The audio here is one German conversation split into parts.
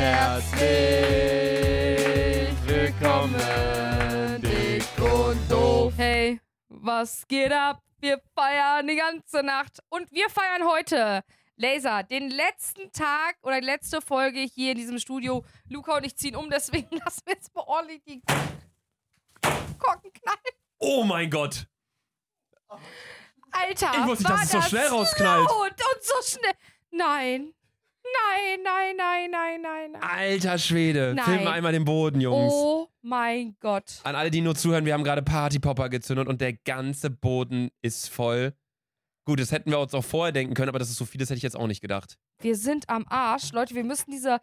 Herzlich willkommen, dick und doof. Hey, was geht ab? Wir feiern die ganze Nacht und wir feiern heute, Laser, den letzten Tag oder die letzte Folge hier in diesem Studio. Luca und ich ziehen um, deswegen lassen wir jetzt mal ordentlich die Korken knallen. Oh mein Gott. Alter, Ich wusste nicht, dass es so schnell rausknallt. Und so schnell. Nein. Alter Schwede. Nein. Film mal einmal den Boden, Jungs. Oh mein Gott. An alle, die nur zuhören, wir haben gerade Partypopper gezündet und der ganze Boden ist voll. Gut, das hätten wir uns auch vorher denken können, aber das ist so viel, das hätte ich jetzt auch nicht gedacht. Wir sind am Arsch. Leute, wir müssen diese...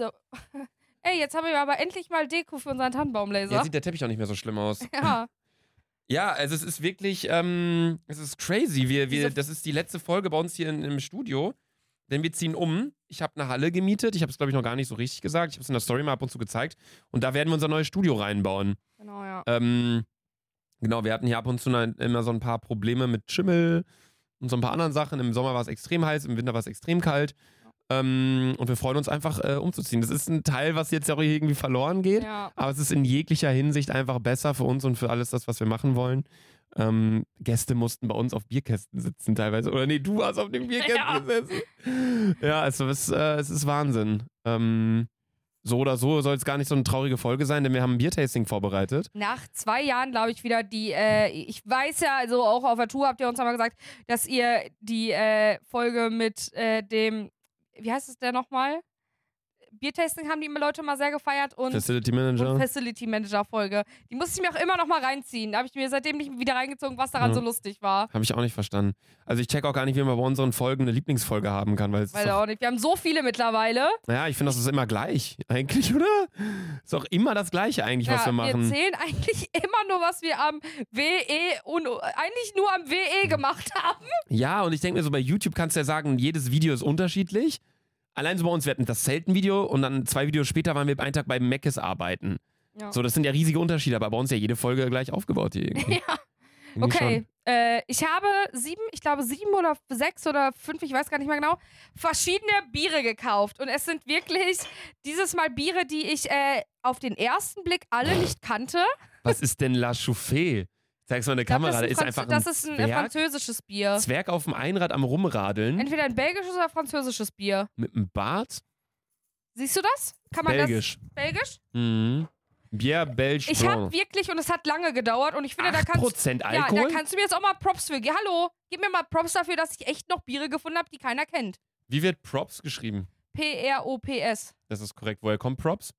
Ey, jetzt haben wir aber endlich mal Deko für unseren Tannenbaumlaser. Jetzt sieht der Teppich auch nicht mehr so schlimm aus. Ja. Ja, also es ist wirklich, es ist crazy. Das ist die letzte Folge bei uns hier im Studio, denn wir ziehen um. Ich habe eine Halle gemietet, ich habe es glaube ich noch gar nicht so richtig gesagt, ich habe es in der Story mal ab und zu gezeigt und da werden wir unser neues Studio reinbauen. Genau, ja. Genau, wir hatten hier ab und zu immer so ein paar Probleme mit Schimmel und so ein paar anderen Sachen. Im Sommer war es extrem heiß, im Winter war es extrem kalt. Und wir freuen uns einfach umzuziehen. Das ist ein Teil, was jetzt auch irgendwie verloren geht, Ja. aber es ist in jeglicher Hinsicht einfach besser für uns und für alles das, was wir machen wollen. Gäste mussten bei uns auf Bierkästen sitzen teilweise. Oder nee, du hast auf dem Bierkästen gesessen. Ja, also es ist Wahnsinn. So oder so soll es gar nicht so eine traurige Folge sein, denn wir haben ein Biertasting vorbereitet. Nach 2 Jahren, glaube ich, wieder die, ich weiß ja, also auch auf der Tour habt ihr uns einmal gesagt, dass ihr die Folge mit dem, wie heißt es denn nochmal? Biertasting haben die Leute mal sehr gefeiert und Facility Manager. Und Facility Manager Folge. Die musste ich mir auch immer noch mal reinziehen. Da habe ich mir seitdem nicht wieder reingezogen, was daran so lustig war. Habe ich auch nicht verstanden. Also ich check auch gar nicht, wie man bei unseren Folgen eine Lieblingsfolge haben kann, weil es Weil auch nicht. Wir haben so viele mittlerweile. naja, ich finde, das ist immer gleich eigentlich, oder? Ist auch immer das Gleiche eigentlich, was wir machen. Wir zählen eigentlich immer nur, was wir am WE und eigentlich nur am WE gemacht haben. Ja, und ich denke mir so, bei YouTube kannst du ja sagen, jedes Video ist unterschiedlich. Allein so bei uns, wir hatten das Zelten-Video und dann 2 Videos später waren wir einen Tag bei Mc's arbeiten. Ja. So, das sind ja riesige Unterschiede, aber bei uns ja jede Folge gleich aufgebaut hier irgendwie. Ja. Irgendwie Okay, ich habe 7 oder 6 oder 5, ich weiß gar nicht mehr genau, verschiedene Biere gekauft. Und es sind wirklich dieses Mal Biere, die ich auf den ersten Blick alle nicht kannte. Was ist denn La Chauffée? Zeig's mal in der Kamera, das ist einfach das ist ein französisches Bier. Zwerg auf dem Einrad am Rumradeln. Entweder ein belgisches oder französisches Bier. Mit einem Bart. Siehst du das? Kann man Belgisch. das? Belgisch? Mhm. Bier Belge Ich habe wirklich, und es hat lange gedauert, und ich finde, da kannst 8% Alkohol? Ja, da kannst du mir jetzt auch mal Props für geben. Hallo, gib mir mal Props dafür, dass ich echt noch Biere gefunden habe, die keiner kennt. Wie wird Props geschrieben? P-R-O-P-S. Das ist korrekt. Woher kommt Props?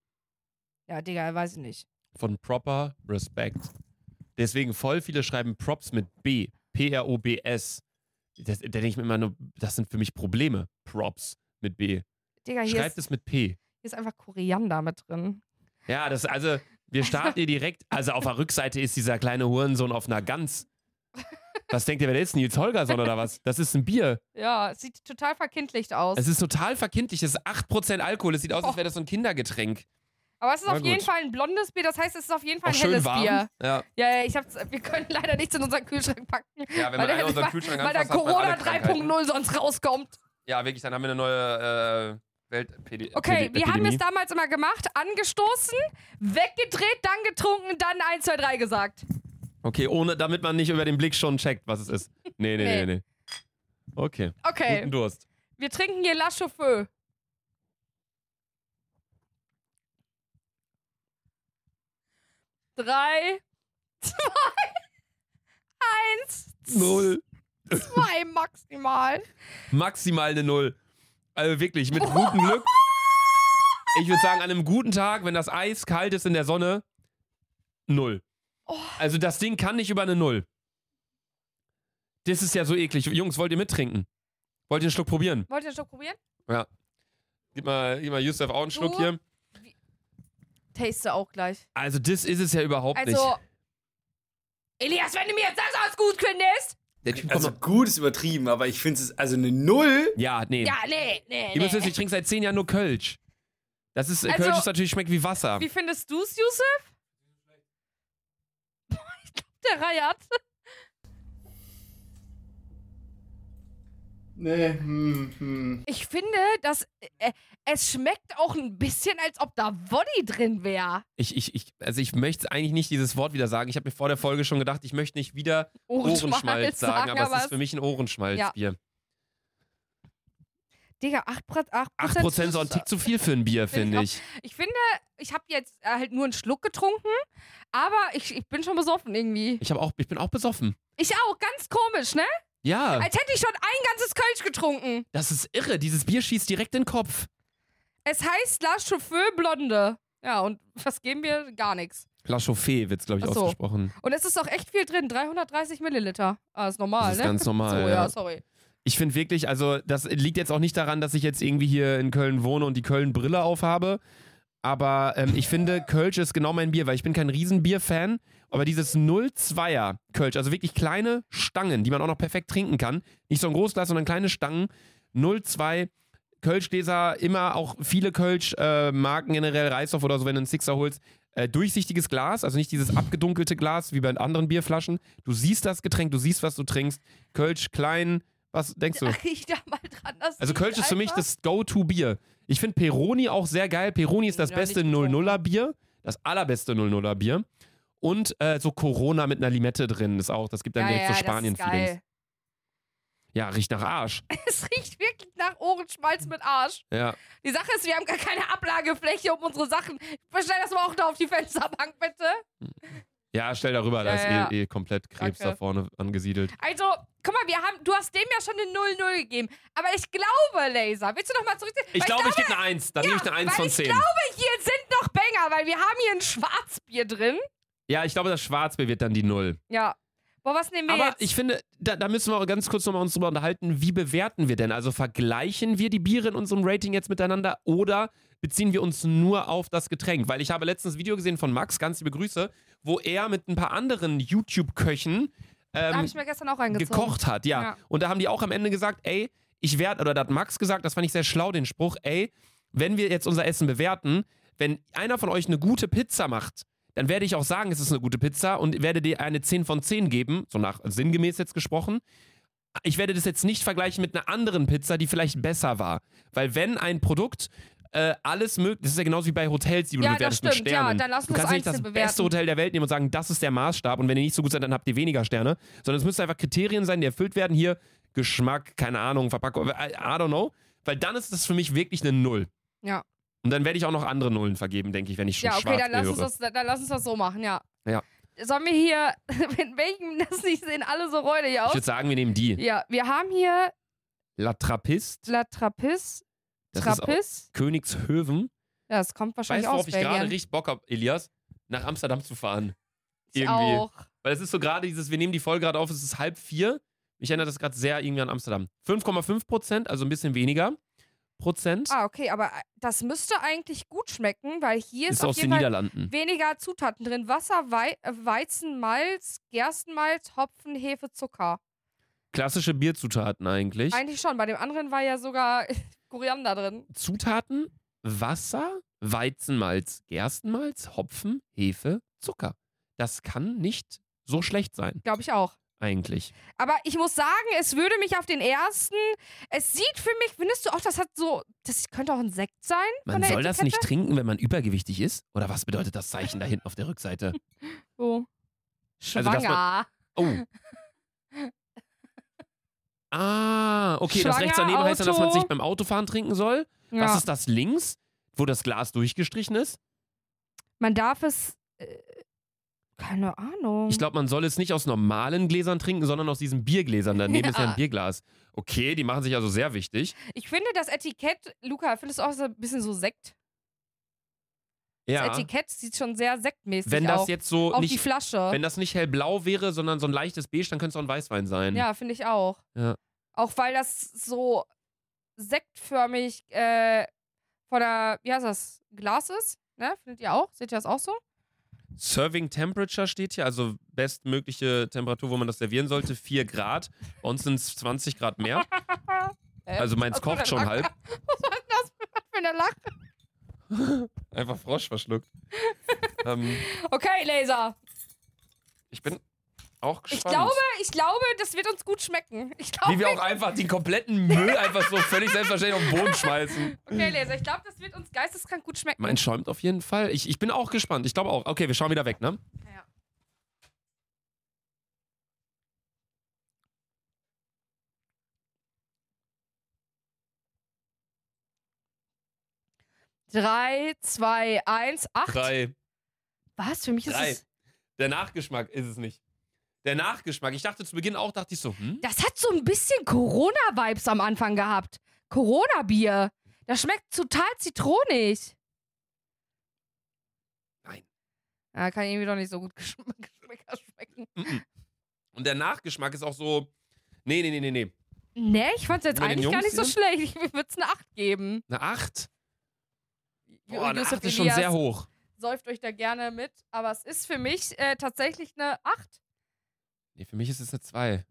Ja, Digga, weiß ich nicht. Von Proper Respect. Deswegen voll viele schreiben Props mit B. P-R-O-B-S. Da denke ich mir immer nur, das sind für mich Probleme. Props mit B. Digga, Schreibt es mit P. Hier ist einfach Koriander mit drin. Ja, wir starten hier direkt. Also auf der Rückseite ist dieser kleine Hurensohn auf einer Gans. Was denkt ihr, wer ist? Nils Holgersson oder was? Das ist ein Bier. Ja, es sieht total verkindlicht aus. Es ist total verkindlich. Es ist 8% Alkohol. Es sieht aus, als wäre das so ein Kindergetränk. Aber es ist Na auf jeden gut. Fall ein blondes Bier, das heißt, es ist auf jeden Fall Auch ein schön helles warm. Bier. Ja, Wir können leider nichts in unseren Kühlschrank packen. ja wenn man einen unseren Kühlschrank weil da anfasst, hat man alle Corona Krankheiten. 3.0 sonst rauskommt. Ja, wirklich, dann haben wir eine neue Welt-Epidemie. Okay, wir haben es damals immer gemacht, angestoßen, weggedreht, dann getrunken, dann 1, 2, 3 gesagt. Okay, damit man nicht über den Blick schon checkt, was es ist. Nee. Okay. Okay, Guten Durst. wir trinken hier La Chauffeur. 3, 2, 1, 0. 2 maximal. Maximal eine 0. Also wirklich, mit gutem Glück. Ich würde sagen, an einem guten Tag, wenn das Eis kalt ist in der Sonne, 0. Also das Ding kann nicht über eine 0. Das ist ja so eklig. Jungs, wollt ihr mittrinken? Wollt ihr einen Schluck probieren? Wollt ihr einen Schluck probieren? Ja. Gib mal Yusuf auch einen Schluck Du? hier. Taste auch gleich. Also das ist es ja überhaupt nicht. Also, Elias, wenn du mir jetzt sagst, was gut findest. Der Typ kommt Also noch. gut ist übertrieben, aber ich finde es, also eine Null. Ja, nee. Ja, nee. Ihr müsst wissen, ich trinke seit 10 Jahren nur Kölsch. Das ist, Also, Kölsch ist natürlich, schmeckt wie Wasser. Wie findest du's, Yusuf? Ich glaub, der reiert. Nee. Ich finde, dass es schmeckt auch ein bisschen, als ob da Woddy drin wäre. Also ich möchte eigentlich nicht dieses Wort wieder sagen. Ich habe mir vor der Folge schon gedacht, ich möchte nicht wieder Ohrenschmalz sagen, aber es ist für mich ein Ohrenschmalzbier. Digga, 8%. 8% ist auch ein Tick zu viel für ein Bier, finde ich. Ich finde, ich habe jetzt halt nur einen Schluck getrunken, aber ich bin schon besoffen irgendwie. Ich bin auch besoffen. Ich auch, ganz komisch, ne? Ja. Als hätte ich schon ein ganzes Kölsch getrunken. Das ist irre. Dieses Bier schießt direkt in den Kopf. Es heißt La Chauffeur Blonde. Ja, und was geben wir? Gar nichts. La Chauffeur wird es, glaube ich, ausgesprochen. Und es ist auch echt viel drin, 330 Milliliter. Ah, ist normal, das ist ne? ganz normal, so, ja, sorry. Ich finde wirklich, also das liegt jetzt auch nicht daran, dass ich jetzt irgendwie hier in Köln wohne und die Köln-Brille aufhabe. Aber ich finde, Kölsch ist genau mein Bier, weil ich bin kein Riesenbier-Fan. Aber dieses 0,2er Kölsch, also wirklich kleine Stangen, die man auch noch perfekt trinken kann. Nicht so ein Großglas, sondern kleine Stangen. 0,2 Kölschgläser, immer auch viele Kölsch-Marken generell, Reishoff oder so, wenn du einen Sixer holst. Durchsichtiges Glas, also nicht dieses abgedunkelte Glas wie bei anderen Bierflaschen. Du siehst das Getränk, du siehst, was du trinkst. Kölsch klein. Was denkst du? Ich da mal dran, also Kölsch ist für mich das Go-To-Bier. Ich finde Peroni auch sehr geil. Peroni ist das beste 00er-Bier. Das allerbeste 00er Bier. Und so Corona mit einer Limette drin ist auch. Das gibt dann direkt so Spanien-Feelings. Ja, riecht nach Arsch. Es riecht wirklich nach Ohrenschmalz mit Arsch. Ja. Die Sache ist, wir haben gar keine Ablagefläche um unsere Sachen. Stell das mal auch da auf die Fensterbank, bitte. Ja, stell darüber, da ist eh komplett Krebs da vorne angesiedelt. Also, guck mal, du hast dem ja schon eine 0-0 gegeben. Aber ich glaube, Laser, willst du noch mal zurückziehen? Ich glaube, ich gebe eine 1. Dann nehme ich eine 1 von 10. Ich glaube, hier sind noch Banger, weil wir haben hier ein Schwarzbier drin. Ja, ich glaube, das Schwarzbier wird dann die 0. Ja. Boah, was nehmen wir jetzt? Aber ich finde, da müssen wir ganz kurz nochmal uns drüber unterhalten, wie bewerten wir denn? Also vergleichen wir die Biere in unserem Rating jetzt miteinander oder beziehen wir uns nur auf das Getränk? Weil ich habe letztens ein Video gesehen von Max, ganz liebe Grüße, wo er mit ein paar anderen YouTube-Köchen da habe ich mir gestern auch reingezogen. gekocht hat, ja. Und da haben die auch am Ende gesagt, ey, oder da hat Max gesagt, das fand ich sehr schlau, den Spruch, ey, wenn wir jetzt unser Essen bewerten, wenn einer von euch eine gute Pizza macht, dann werde ich auch sagen, es ist eine gute Pizza und werde dir eine 10 von 10 geben, so nach sinngemäß jetzt gesprochen. Ich werde das jetzt nicht vergleichen mit einer anderen Pizza, die vielleicht besser war. Weil wenn ein Produkt alles möglich, das ist ja genauso wie bei Hotels, die du bewertest mit Sternen. Ja, dann lass uns du kannst nicht das beste Hotel der Welt nehmen und sagen, das ist der Maßstab und wenn ihr nicht so gut seid, dann habt ihr weniger Sterne. Sondern es müssen einfach Kriterien sein, die erfüllt werden. Hier Geschmack, keine Ahnung, Verpackung, I don't know. Weil dann ist das für mich wirklich eine 0. Ja. Und dann werde ich auch noch andere Nullen vergeben, denke ich, wenn ich schon schwarz höre. Dann lass uns das so machen, ja. Ja. Sollen wir hier, mit welchem, das nicht sehen alle so räudig aus? Ich würde sagen, wir nehmen die. Ja, wir haben hier La Trappist. Das ist Königshöven. Ja, das kommt wahrscheinlich aus Belgien. Weißt du, worauf ich gerade richtig Bock habe, Elias? Nach Amsterdam zu fahren. Ich auch. Weil es ist so gerade wir nehmen die Folge gerade auf, es ist 3:30. Mich erinnert das gerade sehr irgendwie an Amsterdam. 5,5%, also ein bisschen weniger Prozent. Ah, okay, aber das müsste eigentlich gut schmecken, weil hier ist auf aus jeden den Fall Niederlanden. weniger Zutaten drin. Wasser, Weizenmalz, Gerstenmalz, Hopfen, Hefe, Zucker. Klassische Bierzutaten eigentlich. Eigentlich schon, bei dem anderen war ja sogar Koriander drin. Zutaten, Wasser, Weizenmalz, Gerstenmalz, Hopfen, Hefe, Zucker. Das kann nicht so schlecht sein. Glaube ich auch. Eigentlich. Aber ich muss sagen, es würde mich auf den ersten. Es sieht für mich, findest du auch, das könnte auch ein Sekt sein? Man soll das nicht trinken, wenn man übergewichtig ist? Oder was bedeutet das Zeichen da hinten auf der Rückseite? Oh. Schwanger. Okay, das rechts daneben heißt dann, dass man es nicht beim Autofahren trinken soll. Ja. Was ist das links, wo das Glas durchgestrichen ist? Man darf es. Keine Ahnung. Ich glaube, man soll es nicht aus normalen Gläsern trinken, sondern aus diesen Biergläsern. Daneben ist ja ein Bierglas. Okay, die machen sich also sehr wichtig. Ich finde das Etikett, Luca, findest du auch so ein bisschen so Sekt? Ja. Das Etikett sieht schon sehr sektmäßig aus. Wenn das jetzt so auch nicht, die Flasche. Wenn das nicht hellblau wäre, sondern so ein leichtes Beige, dann könnte es auch ein Weißwein sein. Ja, finde ich auch. Ja. Auch weil das so sektförmig von der, wie heißt das, Glas ist. Ne? Findet ihr auch? Seht ihr das auch so? Serving Temperature steht hier, also bestmögliche Temperatur, wo man das servieren sollte, 4 Grad. Bei uns sind es 20 Grad mehr. Also meins kocht schon halb. Was war das für eine Lache? Einfach Frosch verschluckt. Okay, Laser. Ich bin Auch gespannt. Ich glaube, das wird uns gut schmecken. Wie wir auch einfach den kompletten Müll einfach so völlig selbstverständlich auf den Boden schmeißen. Okay, Laser, ich glaube, das wird uns geisteskrank gut schmecken. Mein schäumt auf jeden Fall. Ich bin auch gespannt. Ich glaube auch. Okay, wir schauen wieder weg, ne? Ja. Drei, 2, 1, 8. 3. Was? Für mich ist 3. es. Der Nachgeschmack ist es nicht. Der Nachgeschmack. Ich dachte zu Beginn auch, dachte ich so, Das hat so ein bisschen Corona-Vibes am Anfang gehabt. Corona-Bier. Das schmeckt total zitronig. Nein. Ja, kann irgendwie doch nicht so gut Geschmäcker schmecken. Und der Nachgeschmack ist auch so, nee. Nee, ich fand's jetzt Bei den eigentlich gar Jungs nicht so hier? schlecht. Ich würde es eine 8 geben. Eine 8? Boah, eine Yusuf 8 ist schon Elias sehr hoch. säuft euch da gerne mit. Aber es ist für mich tatsächlich eine 8. Nee, für mich ist es eine 2.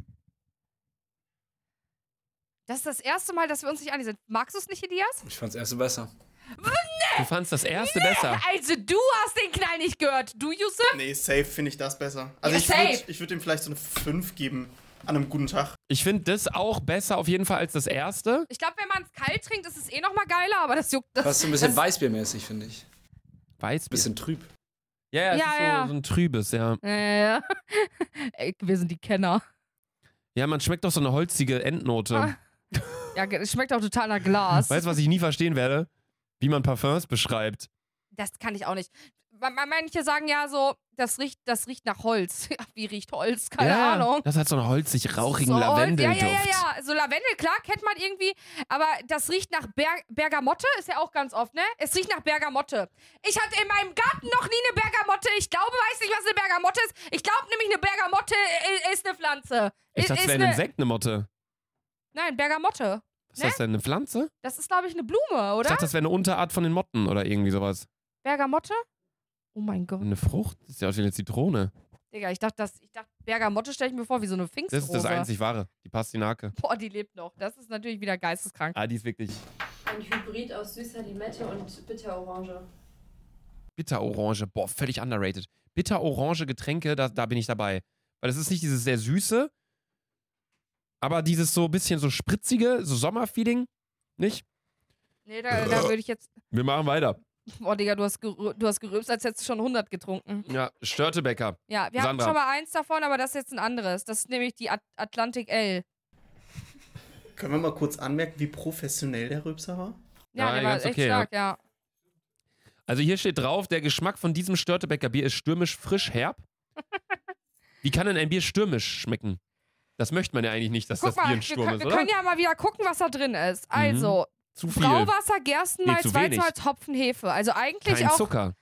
Das ist das erste Mal, dass wir uns nicht einig sind. Magst du es nicht, Elias? Ich fand's erste besser. Du fandst das erste besser. Also du hast den Knall nicht gehört. Du, Yusuf? Nee, safe finde ich das besser. Also Ja, ich würd ihm vielleicht so eine 5 geben an einem guten Tag. Ich finde das auch besser auf jeden Fall als das erste. Ich glaube, wenn man es kalt trinkt, ist es eh nochmal geiler, aber das juckt. Fast so ein bisschen Weißbiermäßig, finde ich. Weißbier. Bisschen trüb. Ja, es Ja, ist ja. so ein trübes, ja. Ja. Ey, wir sind die Kenner. Ja, man schmeckt doch so eine holzige Endnote. Ah. Ja, es schmeckt auch total nach Glas. Weißt du, was ich nie verstehen werde? Wie man Parfums beschreibt. Das kann ich auch nicht. Manche sagen ja so, das riecht nach Holz. Ja, wie riecht Holz? Keine Ahnung. Das hat so einen holzig rauchigen So, Lavendelduft. Ja. So Lavendel, klar, kennt man irgendwie. Aber das riecht nach Bergamotte, ist ja auch ganz oft, ne? Es riecht nach Bergamotte. Ich hatte in meinem Garten noch nie eine Bergamotte. Ich weiß nicht, was eine Bergamotte ist. Ich glaube nämlich, eine Bergamotte ist eine Pflanze. Ich dachte, es wäre ein Insekt, eine Motte. Nein, Bergamotte. Was ist das denn, eine Pflanze? Das ist, glaube ich, eine Blume, oder? Ich dachte, das wäre eine Unterart von den Motten oder irgendwie sowas. Bergamotte? Oh mein Gott. Eine Frucht? Das ist ja auch wie eine Zitrone. Digga, ich dachte, Bergamotte stelle ich mir vor wie so eine Pfingstrose. Das ist das einzig Wahre. Die Pastinake. Boah, die lebt noch. Das ist natürlich wieder geisteskrank. Ah, die ist wirklich Ein Hybrid aus süßer Limette und Bitterorange. Bitterorange. Boah, völlig underrated. Bitterorange Getränke, da bin ich dabei. Weil das ist nicht dieses sehr süße, aber dieses so ein bisschen so spritzige, so Sommerfeeling. Nicht? Nee, da würde ich jetzt... Wir machen weiter. Boah, Digga, du hast gerülpst, als hättest du schon 100 getrunken. Ja, Störtebecker. Ja, wir hatten Sandra. schon mal eins davon, aber das ist jetzt ein anderes. Das ist nämlich die Atlantic Ale. Können wir mal kurz anmerken, wie professionell der Rülpser war? Ja, Ja, der war ganz echt okay, stark, ja. Also hier steht drauf, der Geschmack von diesem Störtebecker Bier ist stürmisch frisch herb. Wie kann denn ein Bier stürmisch schmecken? Das möchte man ja eigentlich nicht, dass Guck das Bier mal, ein Sturm ist, wir oder? können ja mal wieder gucken, was da drin ist. Also, Zu viel. Brauwasser, Gerstenmalz, Nee, zu wenig. Weizenmalz, Hopfen, Hefe. Also eigentlich Kein auch Zucker.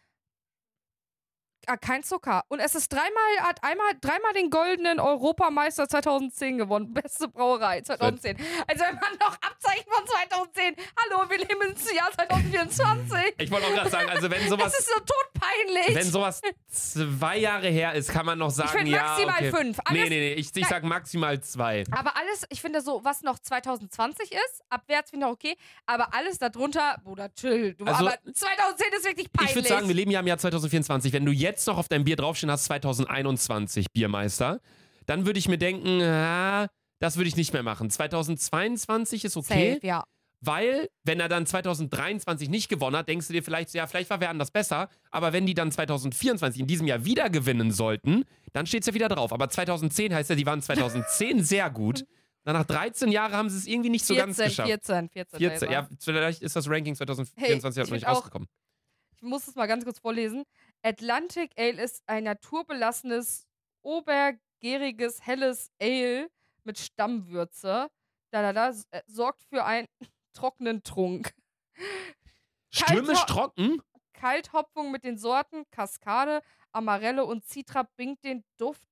kein Zucker. Und es ist dreimal den goldenen Europameister 2010 gewonnen. Beste Brauerei 2010. Also wenn man noch Abzeichen von 2010. Hallo, wir leben ins Jahr 2024. Ich wollte auch gerade sagen, also wenn sowas, Das ist so todpeinlich. wenn sowas 2 Jahre her ist, kann man noch sagen, finde ja, maximal okay. 5. Alles, Nee, ich sag maximal 2. Aber alles, ich finde so, was noch 2020 ist, abwärts finde ich okay, aber alles darunter, Bruder, chill. Also, aber 2010 ist wirklich peinlich. Ich würde sagen, wir leben ja im Jahr 2024. Wenn du jetzt noch auf deinem Bier draufstehen hast, 2021 Biermeister, dann würde ich mir denken, das würde ich nicht mehr machen. 2022 ist okay, Safe, ja. weil, wenn er dann 2023 nicht gewonnen hat, denkst du dir vielleicht, ja, vielleicht war wer anders besser, aber wenn die dann 2024 in diesem Jahr wieder gewinnen sollten, dann steht es ja wieder drauf. Aber 2010 heißt ja, die waren 2010 sehr gut. Dann nach 13 Jahren haben sie es irgendwie nicht so ganz geschafft. 14. Ja, vielleicht ist das Ranking 2024 Hey, noch nicht steht auch- rausgekommen. Ich muss es mal ganz kurz vorlesen. Atlantic Ale ist ein naturbelassenes, obergäriges, helles Ale mit Stammwürze. Sorgt für einen trockenen Trunk. Stürmisch trocken? Kalthopfung mit den Sorten Kaskade, Amarelle und Citra bringt den Duft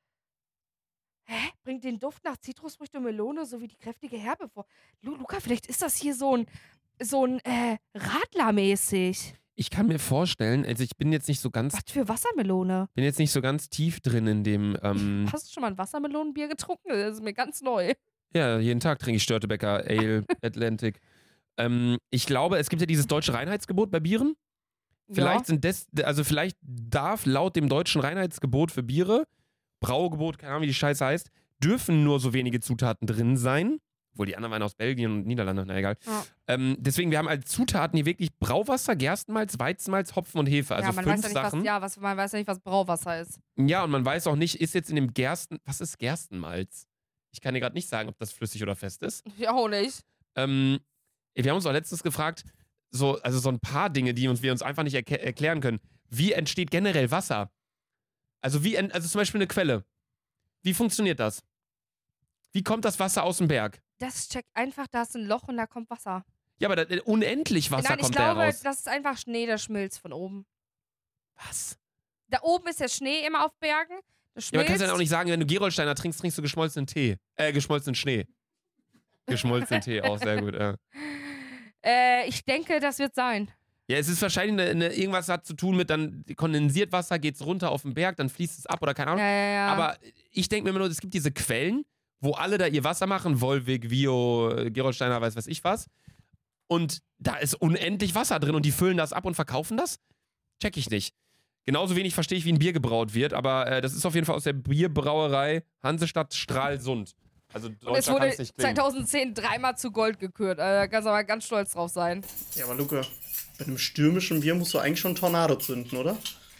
nach Zitrusfrüchte und Melone sowie die kräftige Herbe vor. Luca, vielleicht ist das hier so ein Radlermäßig. Ich kann mir vorstellen, also ich bin jetzt nicht so ganz Was für Wassermelone? tief drin in dem, Hast du schon mal ein Wassermelonenbier getrunken? Das ist mir ganz neu. ja, jeden Tag trinke ich Störtebecker, Ale, Atlantic. Ich glaube, es gibt ja dieses deutsche Reinheitsgebot bei Bieren. Vielleicht darf laut dem deutschen Reinheitsgebot für Biere Braugebot, keine Ahnung, wie die Scheiße heißt, dürfen nur so wenige Zutaten drin sein. Obwohl die anderen waren aus Belgien und Niederlande, na egal. Ja. Deswegen, wir haben als Zutaten hier wirklich Brauwasser, Gerstenmalz, Weizenmalz, Hopfen und Hefe. Also ja, man 5 weiß ja Sachen. man weiß ja nicht, was Brauwasser ist. Ja, und man weiß auch nicht, ist jetzt in dem was ist Gerstenmalz? Ich kann dir gerade nicht sagen, ob das flüssig oder fest ist. Ja, auch nicht. Wir haben uns auch letztens gefragt, so ein paar Dinge, die wir uns einfach nicht erklären können. Wie entsteht generell Wasser? Also zum Beispiel eine Quelle. Wie funktioniert das? Wie kommt das Wasser aus dem Berg? Das checkt einfach, da ist ein Loch und da kommt Wasser. Ja, aber unendlich Wasser kommt da raus. Ich glaube, das ist einfach Schnee, der schmilzt von oben. Was? Da oben ist der Schnee immer auf Bergen. Das Ja, aber schmilzt. kannst du dann auch nicht sagen, wenn du Gerolsteiner trinkst, trinkst du geschmolzenen Tee. Geschmolzenen Schnee. Geschmolzenen Tee, auch sehr gut, ja. Ich denke, das wird sein. Ja, es ist wahrscheinlich irgendwas hat zu tun mit, dann kondensiert Wasser, geht's runter auf den Berg, dann fließt es ab oder keine Ahnung. Ja. Aber ich denke mir immer nur, es gibt diese Quellen, wo alle da ihr Wasser machen, Wolwig, Vio, Gerolsteiner, weiß ich was. Und da ist unendlich Wasser drin und die füllen das ab und verkaufen das? Check ich nicht. Genauso wenig verstehe ich, wie ein Bier gebraut wird, aber das ist auf jeden Fall aus der Bierbrauerei Hansestadt Stralsund. Also Und es deutscher kann wurde es nicht klingen. 2010 dreimal zu Gold gekürt. Da kannst du aber ganz stolz drauf sein. Ja, aber Luca, bei einem stürmischen Bier musst du eigentlich schon Tornado zünden, oder?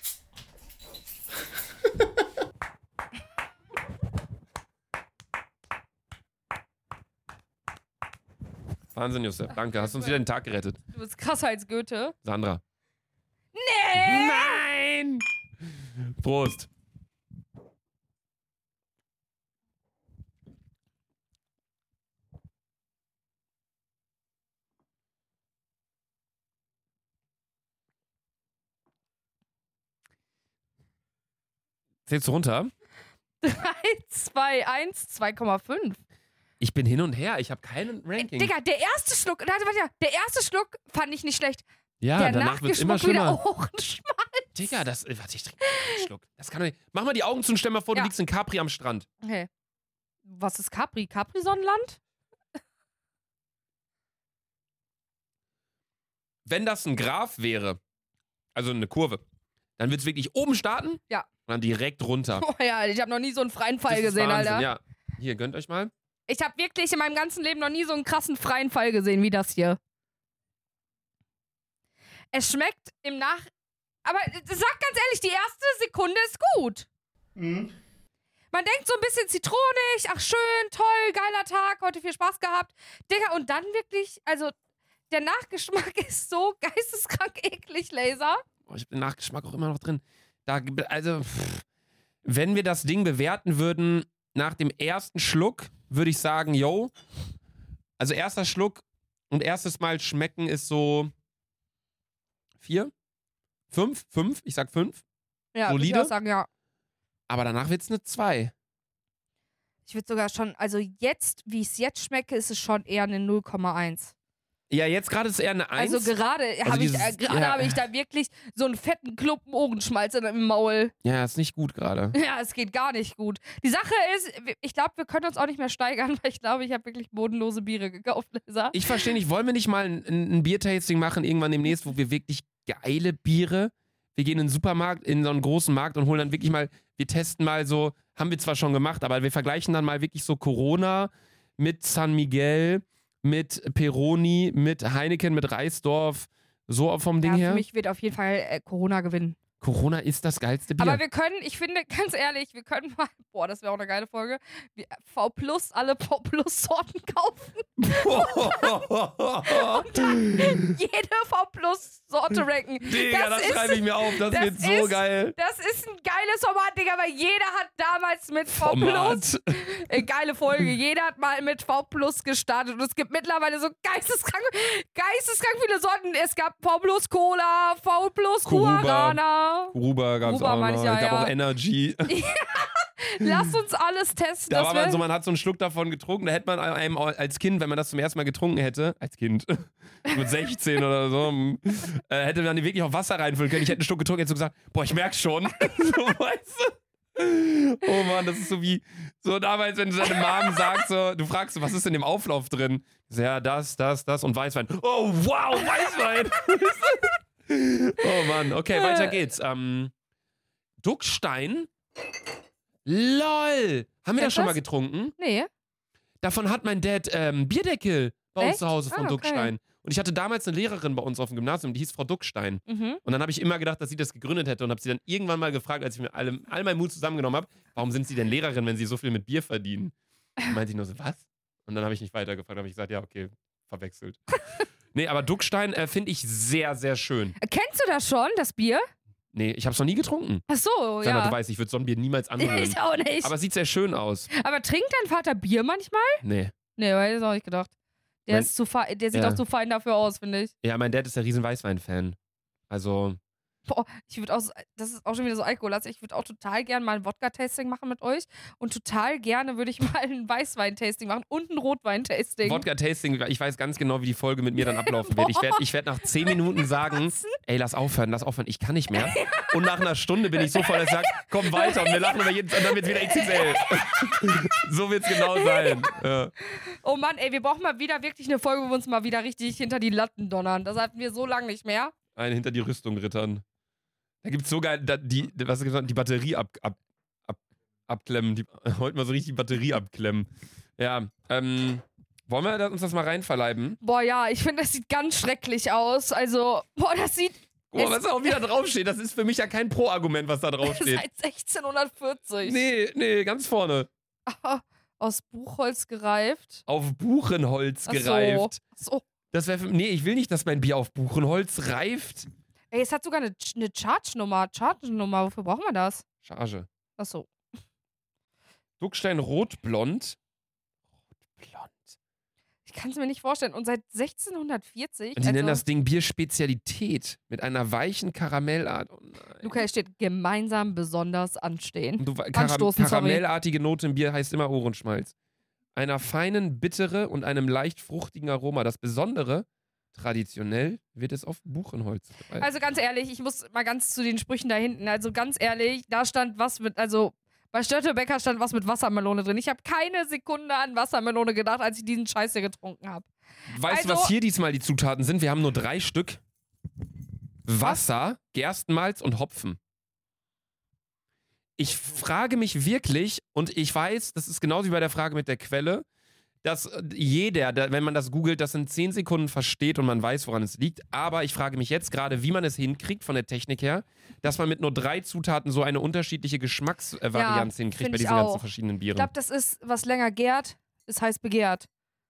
Wahnsinn, Josef. Danke. Hast uns wieder den Tag gerettet. Du bist krasser als Goethe. Sandra. Nee! Nein! Prost. Zählst du runter? 3, 2, 1, 2,5. Ich bin hin und her. Ich habe keinen Ranking. Digga, der erste Schluck, der erste Schluck fand ich nicht schlecht. Ja, der danach wird es immer Nachgeschmack wieder schlimmer. Ohrenschmalz. Digga, warte, ich trinke einen Schluck. Das kann doch nicht. Mach mal die Augen zu und stell mal vor, du Ja. liegst in Capri am Strand. Okay. Was ist Capri? Capri-Sonnenland? Wenn das ein Graph wäre, also eine Kurve, dann wird es wirklich oben starten Ja. und dann direkt runter. Oh ja, ich habe noch nie so einen freien Fall Das ist gesehen, Wahnsinn, Alter. Ja. Hier, gönnt euch mal. Ich habe wirklich in meinem ganzen Leben noch nie so einen krassen freien Fall gesehen wie das hier. Es schmeckt im Aber sag ganz ehrlich, die erste Sekunde ist gut. Mhm. Man denkt so ein bisschen zitronig, ach schön, toll, geiler Tag, heute viel Spaß gehabt. Digga, und dann wirklich, also der Nachgeschmack ist so geisteskrank eklig, Laser. Oh, ich habe den Nachgeschmack auch immer noch drin. Wenn wir das Ding bewerten würden nach dem ersten Schluck, würde ich sagen, yo. Also erster Schluck und erstes Mal schmecken ist so 4, 5, ich sag 5. Ja, Solide? würde ich auch sagen, ja. Aber danach wird es eine 2. Ich würde sogar schon, also jetzt, wie ich es jetzt schmecke, ist es schon eher eine 0,1. Ja, jetzt gerade ist es eher eine 1. Also gerade habe ich da wirklich so einen fetten Klumpen Ohrenschmalz im Maul. Ja, ist nicht gut gerade. Ja, es geht gar nicht gut. Die Sache ist, ich glaube, wir können uns auch nicht mehr steigern, weil ich glaube, ich habe wirklich bodenlose Biere gekauft, Lisa. Ich verstehe nicht, wollen wir nicht mal ein Biertasting machen irgendwann demnächst, wo wir wirklich geile Biere, wir gehen in den Supermarkt, in so einen großen Markt und holen dann wirklich mal, wir testen mal so, haben wir zwar schon gemacht, aber wir vergleichen dann mal wirklich so Corona mit San Miguel, mit Peroni, mit Heineken, mit Reisdorf, so vom Ding Ja, her. für mich wird auf jeden Fall Corona gewinnen. Corona ist das geilste Bier. Aber wir können, ich finde, ganz ehrlich, wir können mal, boah, das wäre auch eine geile Folge, V+, alle V+ Sorten kaufen und dann jede V+ Sorte ranken. Digga, das schreibe ich mir auf, das wird so geil. Das ist ein geiles Format, Digga, weil jeder hat damals mit V+, Format. Geile Folge, jeder hat mal mit V+ gestartet und es gibt mittlerweile so geisteskrank viele Sorten. Es gab V+ Cola, V+ Guarana. Kuruba gab es Kuruba auch meine noch. ich, ja, Es gab ja. auch Energy. Lass uns alles testen. Da das war man wär- so, man hat so einen Schluck davon getrunken, da hätte man einem als Kind, wenn man das zum ersten Mal getrunken hätte, als Kind, mit 16 oder so, hätte man wirklich auch Wasser reinfüllen können. Ich hätte einen Schluck getrunken, hätte so gesagt, boah, ich merk's schon. So, weißt du? Oh Mann, das ist so wie, so damals, wenn deine Mom sagt, so, du fragst so, was ist in dem Auflauf drin? So, ja, das und Weißwein. Oh, wow, Weißwein! Oh Mann, okay, weiter geht's. Duckstein LOL! Haben wir das Kennst schon du mal das? getrunken? Nee. Davon hat mein Dad Bierdeckel bei uns Echt? zu Hause von Ah, okay. Duckstein. Und ich hatte damals eine Lehrerin bei uns auf dem Gymnasium, die hieß Frau Duckstein. Mhm. Und dann habe ich immer gedacht, dass sie das gegründet hätte und habe sie dann irgendwann mal gefragt, als ich mir all meinen Mut zusammengenommen habe, warum sind Sie denn Lehrerin, wenn Sie so viel mit Bier verdienen? Und meinte ich nur so, was? Und dann habe ich nicht weitergefragt, habe ich gesagt, ja, okay, verwechselt. Nee, aber Duckstein finde ich sehr, sehr schön. Kennst du das schon, das Bier? Nee, ich habe es noch nie getrunken. Ach so, Sandra, ja. du weißt, ich würde so ein Bier niemals anrühren. Ich auch nicht. Aber es sieht sehr schön aus. Aber trinkt dein Vater Bier manchmal? Nee. Nee, hätte ich auch nicht gedacht. Der Mein- ist zu fein, der sieht Ja. auch zu fein dafür aus, finde ich. Ja, mein Dad ist der riesen Weißwein-Fan. Also, Boah, ich würde auch, das ist auch schon wieder so Alkohollastig. Ich würde auch total gerne mal ein Wodka-Tasting machen mit euch. Und total gerne würde ich mal ein Weißwein-Tasting machen und ein Rotwein-Tasting. Wodka-Tasting, ich weiß ganz genau, wie die Folge mit mir dann ablaufen wird. Ich werd nach 10 Minuten sagen, ey, lass aufhören, ich kann nicht mehr. Und nach einer Stunde bin ich so voll, dass ich sage, komm weiter und wir lachen über jeden, und dann wird's wieder XXL. So wird's genau sein. Ja. Oh Mann, ey, wir brauchen mal wieder wirklich eine Folge, wo wir uns mal wieder richtig hinter die Latten donnern. Das hatten wir so lange nicht mehr. Einen hinter die Rüstung rittern. Da gibt's sogar die Batterie abklemmen. Heute mal so richtig die Batterie abklemmen. Ja, wollen wir uns das mal reinverleiben? Boah, ja, ich finde, das sieht ganz schrecklich aus. Also, boah, das sieht Guck mal, was da auch wieder draufsteht. Das ist für mich ja kein Pro-Argument, was da draufsteht. seit 1640. Nee, ganz vorne. Aus Buchholz gereift. Auf Buchenholz Ach so. gereift. So. Das wäre nee, ich will nicht, dass mein Bier auf Buchenholz reift. Ey, es hat sogar eine Charge-Nummer. Wofür brauchen wir das? Charge. Achso. Duckstein rotblond. Rotblond. Ich kann es mir nicht vorstellen. Und seit 1640. Und die nennen das Ding Bierspezialität mit einer weichen Karamellart. Oh nein. Luca, hier steht gemeinsam besonders anstehen. Und Anstoßen, sorry. Karamellartige Note im Bier heißt immer Ohrenschmalz. Einer feinen, bittere und einem leicht fruchtigen Aroma. Das Besondere, traditionell wird es auf Buchenholz gereift. Also ganz ehrlich, ich muss mal ganz zu den Sprüchen da hinten. Also ganz ehrlich, da stand was mit, also bei Störtebecker stand was mit Wassermelone drin. Ich habe keine Sekunde an Wassermelone gedacht, als ich diesen Scheiß hier getrunken habe. Weißt du, also- was hier diesmal die Zutaten sind? Wir haben nur 3 Stück. Wasser, Gerstenmalz und Hopfen. Ich frage mich wirklich, und ich weiß, das ist genauso wie bei der Frage mit der Quelle, dass jeder, wenn man das googelt, das in 10 Sekunden versteht und man weiß, woran es liegt. Aber ich frage mich jetzt gerade, wie man es hinkriegt von der Technik her, dass man mit nur 3 Zutaten so eine unterschiedliche Geschmacksvarianz hinkriegt find bei ich diesen ganzen auch. verschiedenen Ich Bieren. glaube, das ist, was länger gärt, ist heiß begehrt.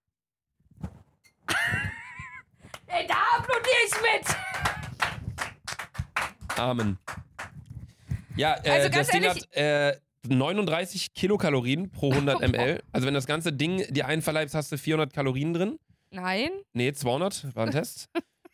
Ey, da applaudiere ich mit! Amen. Ja, Also das ganz Ding ehrlich- hat 39 Kilokalorien pro 100 ml. Also wenn das ganze Ding dir einverleibst, hast du 400 Kalorien drin. Nein. Nee, 200, war ein Test.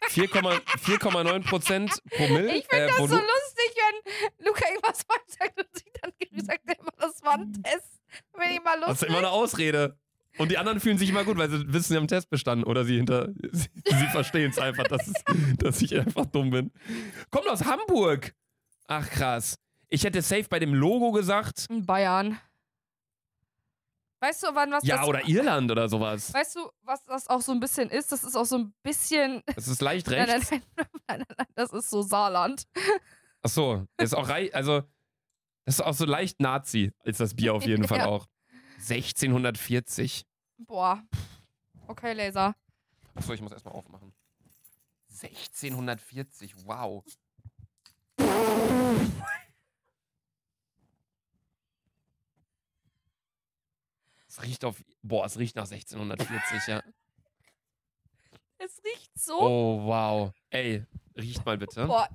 4,9% Promille. Ich finde das so Volumen. lustig, wenn Luca irgendwas falsch sagt und sie dann sagt er immer, das war ein Test. Finde ich immer Das ist lustig. immer eine Ausrede. Und die anderen fühlen sich immer gut, weil sie wissen, sie haben einen Test bestanden. Oder sie verstehen es einfach, dass ich einfach dumm bin. Kommt aus Hamburg. Ach krass. Ich hätte safe bei dem Logo gesagt. In Bayern. Weißt du, wann was Ja, das... oder Irland oder sowas. Weißt du, was das auch so ein bisschen ist? Das ist auch so ein bisschen... Das ist leicht Nein, rechts. nein, das ist so Saarland. Ach so, ist auch also das ist auch so leicht Nazi, ist das Bier auf jeden Fall Ja. auch. 1640. Boah. Okay, Laser. Achso, ich muss erstmal aufmachen. 1640, wow. Es riecht es riecht nach 1640, ja. Es riecht so... Oh, wow. Ey, riecht mal bitte. Boah,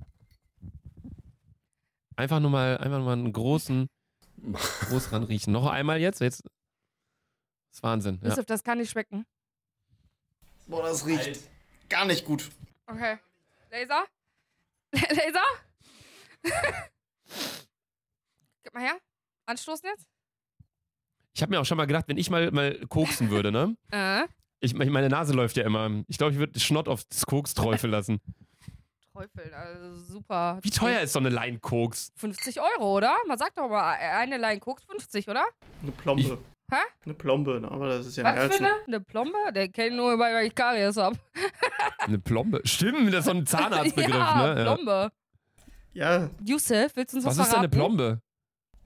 Einfach nur mal einen groß ran riechen. Noch einmal jetzt. Das ist Wahnsinn. Ja. Yusuf, das kann nicht schmecken. Boah, das riecht gar nicht gut. Okay. Laser? Laser? Gib mal her. Anstoßen jetzt? Ich habe mir auch schon mal gedacht, wenn ich mal koksen würde, ne? Meine Nase läuft ja immer. Ich glaube, ich würde Schnott aufs Koks träufeln lassen. Teufel, also super. Wie teuer ist so eine Line Koks? 50 €, oder? Man sagt doch mal, eine Line Koks 50, oder? Eine Plombe. Hä? Eine Plombe, aber das ist ja Was mehr für als eine? Eine Plombe? Der kennt nur, weil ich Karies hab. Eine Plombe? Stimmt, das ist so ein Zahnarztbegriff, ja, ne? Plombe. Ja, Yusuf, willst du uns was Was ist denn eine verraten? Plombe?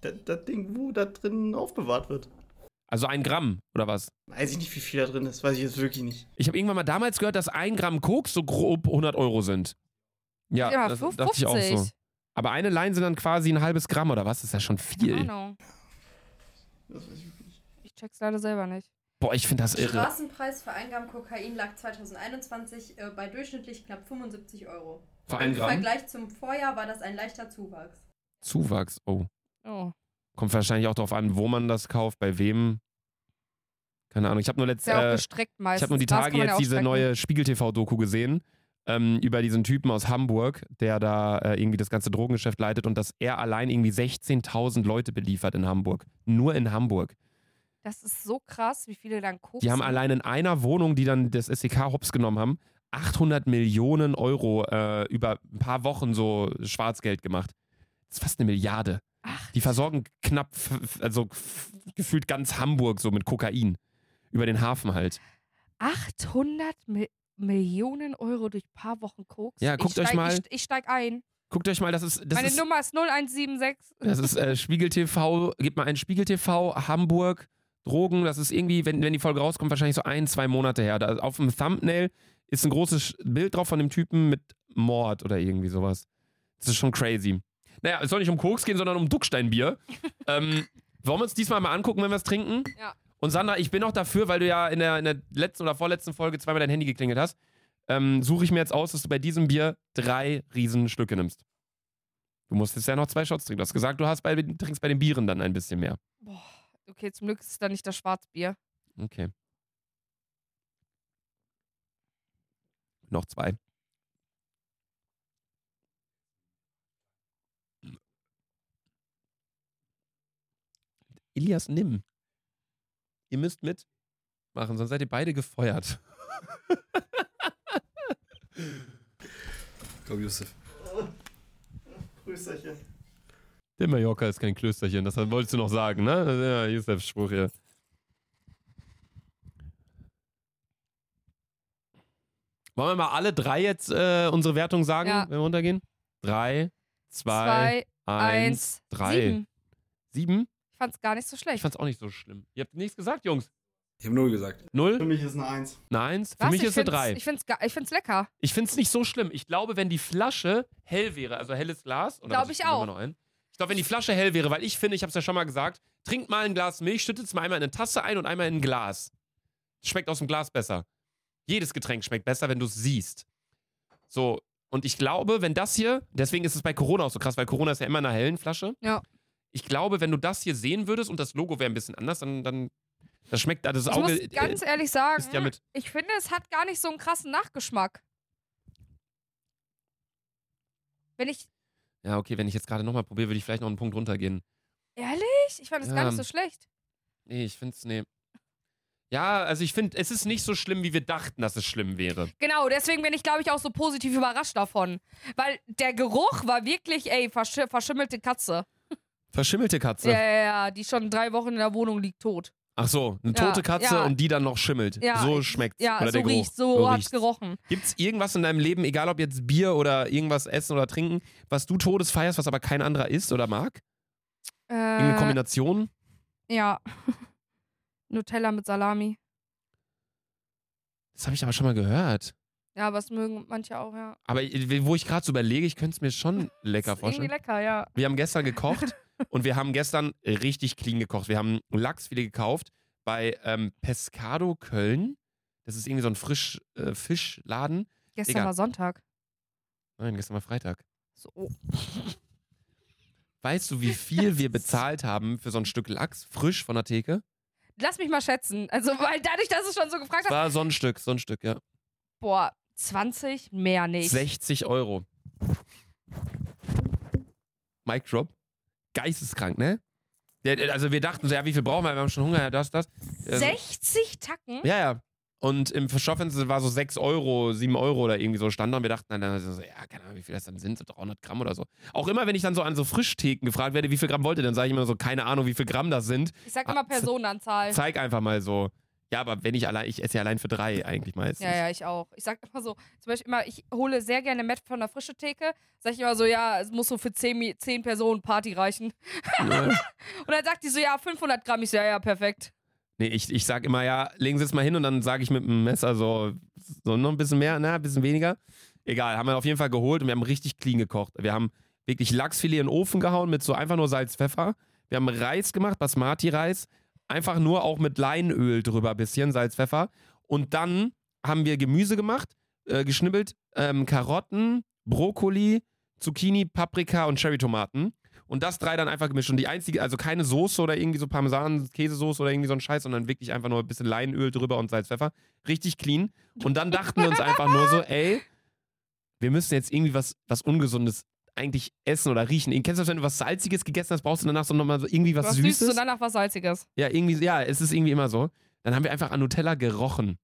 Das Ding, wo da drin aufbewahrt wird. Also 1 Gramm, oder was? Weiß ich nicht, wie viel da drin ist. Weiß ich jetzt wirklich nicht. Ich habe irgendwann mal damals gehört, dass 1 Gramm Koks so grob 100 € sind. Ja, Ja, das 50. dachte ich auch so. Aber eine Line sind dann quasi ein halbes Gramm, oder was? Das ist ja schon viel. Keine Ahnung. Das weiß ich wirklich nicht. Ich check's leider selber nicht. Boah, ich finde das Der irre. Straßenpreis für 1 Gramm Kokain lag 2021 bei durchschnittlich knapp 75 €. Für Im 1 Gramm? Vergleich zum Vorjahr war das ein leichter Zuwachs. Zuwachs, oh. Oh. Kommt wahrscheinlich auch darauf an, wo man das kauft, bei wem. Keine Ahnung. Ich habe nur Ist ja auch gestreckt meistens. ich habe nur die Gras Tage kann man ja jetzt auch diese strecken. neue Spiegel-TV-Doku gesehen über diesen Typen aus Hamburg, der da irgendwie das ganze Drogengeschäft leitet und dass er allein irgendwie 16.000 Leute beliefert in Hamburg. Nur in Hamburg. Das ist so krass, wie viele dann gucken. Die haben allein in einer Wohnung, die dann das SEK hops genommen haben, 800 Millionen € über ein paar Wochen so Schwarzgeld gemacht. Das ist fast 1 Milliarde. Ach, Die versorgen knapp, gefühlt ganz Hamburg so mit Kokain. Über den Hafen halt. 800 Millionen € durch ein paar Wochen Koks. Ja, guckt euch mal. Ich steig ein. Guckt euch mal, das ist Meine Nummer ist 0176. das ist Spiegel TV, gebt mal ein Spiegel TV, Hamburg, Drogen, das ist irgendwie, wenn die Folge rauskommt, wahrscheinlich so 1-2 Monate her. Da auf dem Thumbnail ist ein großes Bild drauf von dem Typen mit Mord oder irgendwie sowas. Das ist schon crazy. Naja, es soll nicht um Koks gehen, sondern um Ducksteinbier. Wollen wir uns diesmal mal angucken, wenn wir es trinken? Ja. Und Sandra, ich bin auch dafür, weil du ja in der letzten oder vorletzten Folge zweimal dein Handy geklingelt hast, suche ich mir jetzt aus, dass du bei diesem Bier 3 Riesenstücke nimmst. Du musst jetzt ja noch 2 Shots trinken. Du hast gesagt, du trinkst bei den Bieren dann ein bisschen mehr. Boah, okay, zum Glück ist es dann nicht das Schwarzbier. Okay. Noch 2. Ilias, nimm. Ihr müsst mitmachen, sonst seid ihr beide gefeuert. Komm, Yusuf. Grüßerchen. Der Mallorca ist kein Klösterchen, das wolltest du noch sagen, ne? Ja, Yusufs Spruch hier. Wollen wir mal alle 3 jetzt unsere Wertung sagen, Ja. wenn wir runtergehen? 3, 2, 1, 3. 7. 7? Ich fand's gar nicht so Ich schlecht. fand's auch nicht so schlimm. Ihr habt nichts gesagt, Jungs. Ich habe 0 gesagt. 0? Für mich ist eine 1. Eine 1? Für Was? mich Ich ist eine find's- 3. Ich find's lecker. Ich find's nicht so schlimm. Ich glaube, wenn die Flasche hell wäre, also helles Glas. Oder Glaub warte, ich füll mal auch. noch ein. Ich glaube, wenn die Flasche hell wäre, weil ich finde, ich hab's ja schon mal gesagt, trinkt mal ein Glas Milch, schüttet es mal einmal in eine Tasse ein und einmal in ein Glas. Schmeckt aus dem Glas besser. Jedes Getränk schmeckt besser, wenn du es siehst. So, und ich glaube, wenn das hier, deswegen ist es bei Corona auch so krass, weil Corona ist ja immer in einer hellen Flasche. Ja. Ich glaube, wenn du das hier sehen würdest und das Logo wäre ein bisschen anders, dann das schmeckt, das Ich Auge muss ganz ehrlich sagen, ist ja mit. ich finde, es hat gar nicht so einen krassen Nachgeschmack. Wenn ich, Ja, okay, wenn ich jetzt gerade nochmal probiere, würde ich vielleicht noch einen Punkt runtergehen. ehrlich? Ich fand es gar Ja. nicht so schlecht. Nee, ich find's, nee. Ja, also ich finde, es ist nicht so schlimm, wie wir dachten, dass es schlimm wäre. Genau, deswegen bin ich, glaube ich, auch so positiv überrascht davon. Weil der Geruch war wirklich, verschimmelte Katze. Verschimmelte Katze. Ja, die schon 3 Wochen in der Wohnung liegt tot. Ach so, eine Ja, tote Katze ja. und die dann noch schimmelt. Ja, So schmeckt's. Ja, Oder so der Geruch. riecht, so hat's riecht's. gerochen. Gibt's irgendwas in deinem Leben, egal ob jetzt Bier oder irgendwas essen oder trinken, was du Todes feierst, was aber kein anderer isst oder mag? Irgendeine Kombination? Ja. Nutella mit Salami. Das habe ich aber schon mal gehört. Ja, was mögen manche auch, ja. Aber wo ich gerade so überlege, ich könnte es mir schon lecker Ist irgendwie vorstellen. lecker, ja. Wir haben gestern gekocht und wir haben gestern richtig clean gekocht. Wir haben Lachsfilet gekauft bei Pescado Köln. Das ist irgendwie so ein Fischladen. Gestern Digga. war Sonntag. Nein, gestern war Freitag. So, oh. Weißt du, wie viel wir bezahlt haben für so ein Stück Lachs, frisch von der Theke? Lass mich mal schätzen. Also, weil dadurch, dass es schon so gefragt hat, War so ein Stück, ja. boah, 20, mehr nicht. 60 €. Mic Drop. Geisteskrank, ne? Also wir dachten so, ja, wie viel brauchen wir? Wir haben schon Hunger, ja, das. 60 Tacken? Ja. Und im Schaufenster war so 6 €, 7 € oder irgendwie so stand da und wir dachten dann so, ja, keine Ahnung, wie viel das dann sind, so 300 Gramm oder so. Auch immer, wenn ich dann so an so Frischtheken gefragt werde, wie viel Gramm wollt ihr, dann sage ich immer so, keine Ahnung, wie viel Gramm das sind. Ich sag immer Personenanzahl. Zeig einfach mal so. Ja, aber wenn ich esse ja allein für 3 eigentlich meistens. Ja, ich auch. Ich sag immer so, zum Beispiel immer, ich hole sehr gerne Met von der frischen Theke. Sag ich immer so, ja, es muss so für 10 Personen Party reichen. Ja. Und dann sagt die so, ja, 500 Gramm. Ich so, ja, perfekt. Nee, ich sag immer, ja, legen Sie es mal hin und dann sage ich mit dem Messer so noch ein bisschen mehr, ein bisschen weniger. Egal, haben wir auf jeden Fall geholt und wir haben richtig clean gekocht. Wir haben wirklich Lachsfilet in den Ofen gehauen mit so einfach nur Salz, Pfeffer. Wir haben Reis gemacht, Basmati-Reis. Einfach nur auch mit Leinöl drüber ein bisschen, Salz, Pfeffer. Und dann haben wir Gemüse gemacht, geschnibbelt, Karotten, Brokkoli, Zucchini, Paprika und Cherrytomaten. Und das 3 dann einfach gemischt. Und die einzige, also keine Soße oder irgendwie so Parmesan, Käsesoße oder irgendwie so ein Scheiß, sondern wirklich einfach nur ein bisschen Leinöl drüber und Salz, Pfeffer. Richtig clean. Und dann dachten wir uns einfach nur so, ey, wir müssen jetzt irgendwie was Ungesundes eigentlich essen oder riechen. Kennst du das, wenn du was Salziges gegessen hast, brauchst du danach so nochmal so irgendwie was Süßes? Und danach was Salziges. Ja, es ist irgendwie immer so. Dann haben wir einfach an Nutella gerochen.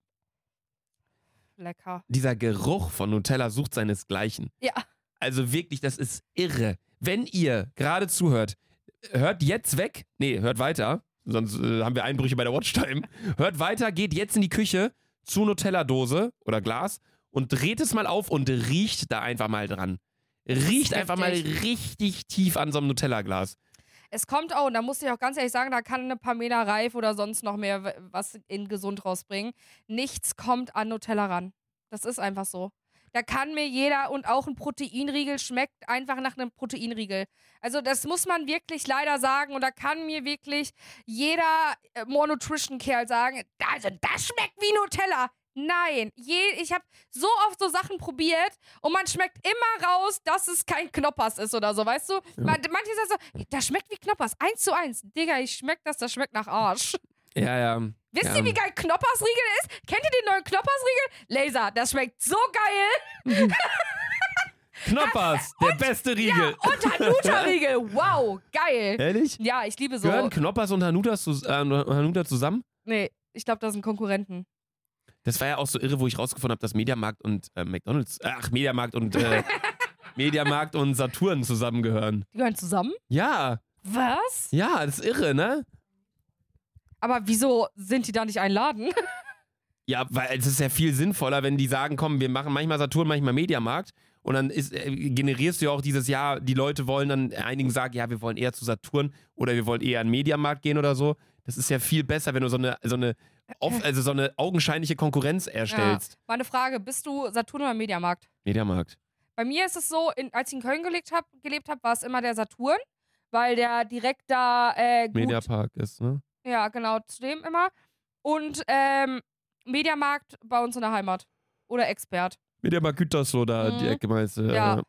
Lecker. Dieser Geruch von Nutella sucht seinesgleichen. Ja. Also wirklich, das ist irre. Wenn ihr gerade zuhört, hört jetzt weg. Nee, hört weiter. Sonst haben wir Einbrüche bei der Watchtime. Hört weiter, geht jetzt in die Küche zu Nutella-Dose oder Glas und dreht es mal auf und riecht da einfach mal dran. Riecht einfach mal richtig tief an so einem Nutella-Glas. Es kommt auch, und da muss ich auch ganz ehrlich sagen, da kann eine Pamela Reif oder sonst noch mehr was in gesund rausbringen. Nichts kommt an Nutella ran. Das ist einfach so. Da kann mir jeder, und auch ein Proteinriegel schmeckt einfach nach einem Proteinriegel. Also das muss man wirklich leider sagen, und da kann mir wirklich jeder More Nutrition-Kerl sagen, also das schmeckt wie Nutella. Nein, ich habe so oft so Sachen probiert und man schmeckt immer raus, dass es kein Knoppers ist oder so, weißt du? Ja. Manche sagen so, das schmeckt wie Knoppers, 1:1. Digga, das schmeckt nach Arsch. Ja. Wisst ihr, wie geil Knoppersriegel ist? Kennt ihr den neuen Knoppersriegel? Laser, das schmeckt so geil. Knoppers, der beste Riegel. Ja, und Hanuta-Riegel, wow, geil. Ehrlich? Ja, ich liebe so. Gehören Knoppers und Hanuta zusammen? Nee, ich glaube, das sind Konkurrenten. Das war ja auch so irre, wo ich rausgefunden habe, dass Mediamarkt und Mediamarkt und Saturn zusammengehören. Die gehören zusammen? Ja. Was? Ja, das ist irre, ne? Aber wieso sind die da nicht ein Laden? Ja, weil es ist ja viel sinnvoller, wenn die sagen, komm, wir machen manchmal Saturn, manchmal Mediamarkt. Und dann generierst du ja auch dieses Jahr, die Leute wollen dann, einigen sagen, ja, wir wollen eher zu Saturn oder wir wollen eher an den Mediamarkt gehen oder so. Das ist ja viel besser, wenn du so eine augenscheinliche Konkurrenz erstellst. Ja. Mal eine Frage, bist du Saturn oder Mediamarkt? Mediamarkt. Bei mir ist es so, als ich in Köln gelebt habe, war es immer der Saturn, weil der direkt da gut... Mediapark ist, ne? Ja, genau, zu dem immer. Und Mediamarkt bei uns in der Heimat. Oder Expert. Mediamarkt Gütersloh da, die Ecke meinst du? Ja.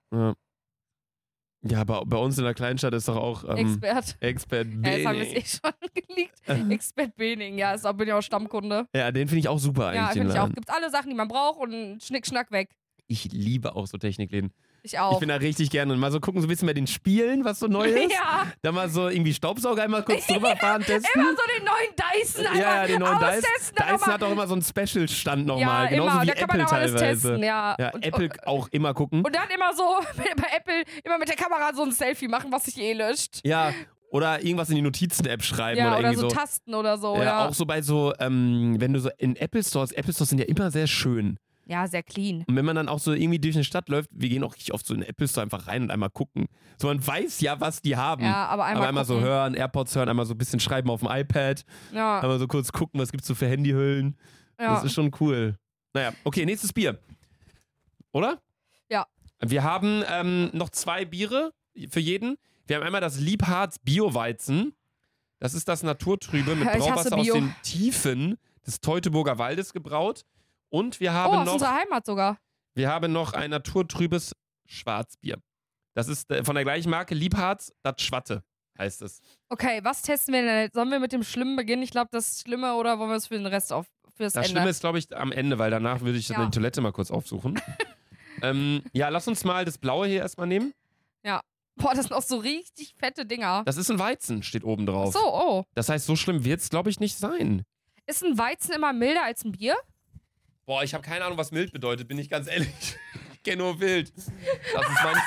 Ja, bei uns in der Kleinstadt ist doch auch Expert Bening. Jetzt haben wir es schon geleakt. Expert Bening, ja, bin ich auch Stammkunde. Ja, den finde ich auch super eigentlich. Ja, finde ich auch. Gibt alle Sachen, die man braucht und Schnick-Schnack weg. Ich liebe auch so Technikläden. Ich auch. Ich bin da richtig gerne. Und mal so gucken, so ein bisschen bei den Spielen, was so neu ist. Ja. Dann mal so irgendwie Staubsauger einmal kurz drüber fahren, testen. Immer so den neuen Dyson einmal ja, den neuen austesten. Dyson hat auch immer so einen Special-Stand nochmal. Ja, genauso immer. wie Da kann Apple man auch alles teilweise. testen, ja. Und Apple auch immer gucken. Und dann immer so bei Apple immer mit der Kamera so ein Selfie machen, was sich löscht. Ja, oder irgendwas in die Notizen-App schreiben. Ja, oder irgendwie so Tasten oder so. Ja, auch so bei so, wenn du so in Apple Stores sind ja immer sehr schön. Ja, sehr clean. Und wenn man dann auch so irgendwie durch eine Stadt läuft, wir gehen auch richtig oft so in Apple Store einfach rein und einmal gucken. So, man weiß ja, was die haben. Ja, aber einmal so hören, AirPods hören, einmal so ein bisschen schreiben auf dem iPad. Ja. Einmal so kurz gucken, was gibt's so für Handyhüllen. Ja. Das ist schon cool. Naja, okay, nächstes Bier. Oder? Ja. Wir haben noch 2 Biere für jeden. Wir haben einmal das Liebharz Bio-Weizen. Das ist das Naturtrübe mit Brauwasser aus den Tiefen des Teutoburger Waldes gebraut. Und wir haben aus unserer Heimat sogar. Wir haben noch ein naturtrübes Schwarzbier. Das ist von der gleichen Marke, Liebharz, das Schwatte heißt es. Okay, was testen wir denn? Sollen wir mit dem Schlimmen beginnen? Ich glaube, das Schlimme, oder wollen wir es für den Rest fürs Ende? Das Schlimme ist, glaube ich, am Ende, weil danach würde ich die Toilette mal kurz aufsuchen. Ja, lass uns mal das Blaue hier erstmal nehmen. Ja. Boah, das sind auch so richtig fette Dinger. Das ist ein Weizen, steht oben drauf. Ach so, oh. Das heißt, so schlimm wird es, glaube ich, nicht sein. Ist ein Weizen immer milder als ein Bier? Boah, ich habe keine Ahnung, was mild bedeutet, bin ich ganz ehrlich. Ich kenne nur wild. Das ist mein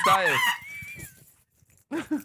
Style.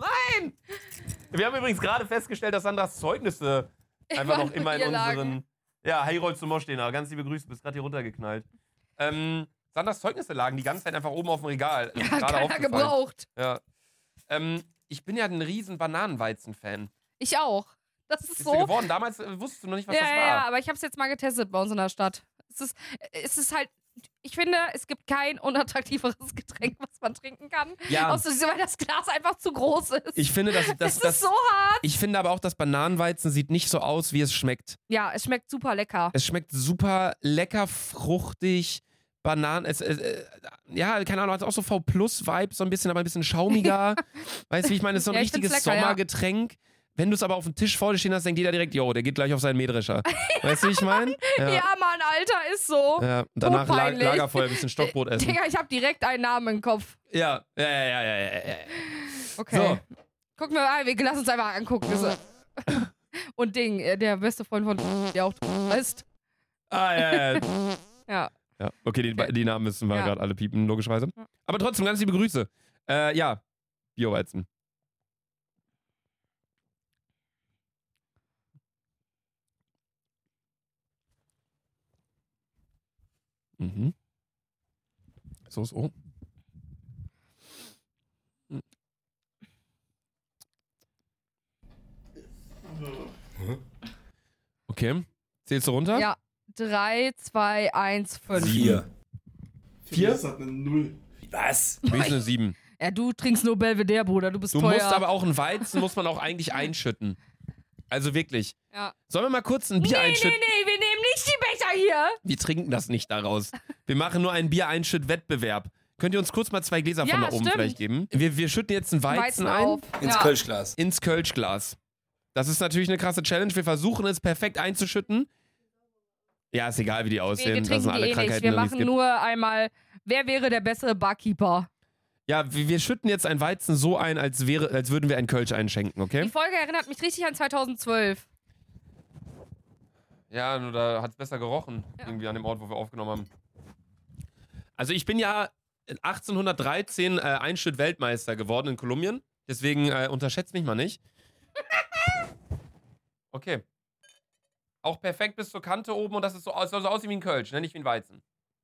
Nein! Wir haben übrigens gerade festgestellt, dass Sandras Zeugnisse einfach noch immer in unseren Ja, hey, rollst du Moschdena. Ganz liebe Grüße, bist gerade hier runtergeknallt. Sanders Zeugnisse lagen die ganze Zeit einfach oben auf dem Regal. Ja, keiner gebraucht. Ja. Ich bin ja ein riesen Bananenweizen-Fan. Ich auch. Das ist Bist so. du geworden? Damals wusstest du noch nicht, was das war. Ja, aber ich habe es jetzt mal getestet bei uns in der Stadt. Es ist halt, ich finde, es gibt kein unattraktiveres Getränk, was man trinken kann. Ja. Außer weil das Glas einfach zu groß ist. Ich finde, das ist so hart. Ich finde aber auch, das Bananenweizen sieht nicht so aus, wie es schmeckt. Ja, es schmeckt super lecker. Es schmeckt super lecker, fruchtig. Bananen, ja, keine Ahnung, hat auch so V-Plus-Vibe, so ein bisschen, aber ein bisschen schaumiger. Weißt du, wie ich meine? Es ist so ein Ja, ich richtiges find's lecker, Sommergetränk. Wenn du es aber auf dem Tisch vor dir stehen hast, denkt jeder direkt, jo, der geht gleich auf seinen Mähdrescher. Weißt du, wie ich meine? Ja, Mann, Alter, ist so. Ja, danach Todpeinlich. Lagerfeuer, ein bisschen Stockbrot essen. Digga, ich habe direkt einen Namen im Kopf. Ja. Okay. So. Gucken wir mal, lass uns einfach angucken. Und Ding, der beste Freund von der auch heißt. Ja. Ja. Ja, okay, die Namen müssen wir gerade alle piepen, logischerweise. Aber trotzdem, ganz liebe Grüße. Ja, Bioweizen. Mhm. So. Okay. Zählst du runter? Ja. 3, 2, 1, 5. 4. 4? Das hat eine 0. Was? Wie ist eine 7? Ja, du trinkst nur Belvedere, Bruder. Du bist Du teuer. musst aber auch einen Weizen, muss man auch eigentlich einschütten. Also wirklich. Ja. Sollen wir mal kurz ein Bier einschütten? Nee, wir nehmen nicht die Becher hier. Wir trinken das nicht daraus. Wir machen nur einen Bier-Einschütt-Wettbewerb. Könnt ihr uns kurz mal 2 Gläser von da oben stimmt. vielleicht geben? Wir schütten jetzt einen Weizen ein. auf. Ins Ja. Kölschglas. Ins Kölschglas. Das ist natürlich eine krasse Challenge. Wir versuchen es perfekt einzuschütten. Ja, ist egal, wie die aussehen. Wir Das trinken sind alle die nicht. Krankheiten, Wir die es machen gibt. nur einmal, wer wäre der bessere Barkeeper? Ja, wir schütten jetzt ein Weizen so ein, als würden wir einen Kölsch einschenken, okay? Die Folge erinnert mich richtig an 2012. Ja, nur da hat es besser gerochen. Irgendwie an dem Ort, wo wir aufgenommen haben. Also ich bin ja 1813 Einschütt-Weltmeister geworden in Kolumbien. Deswegen unterschätzt mich mal nicht. Okay. Auch perfekt bis zur Kante oben und das ist soll so aussehen wie ein Kölsch, ne? Nicht wie ein Weizen.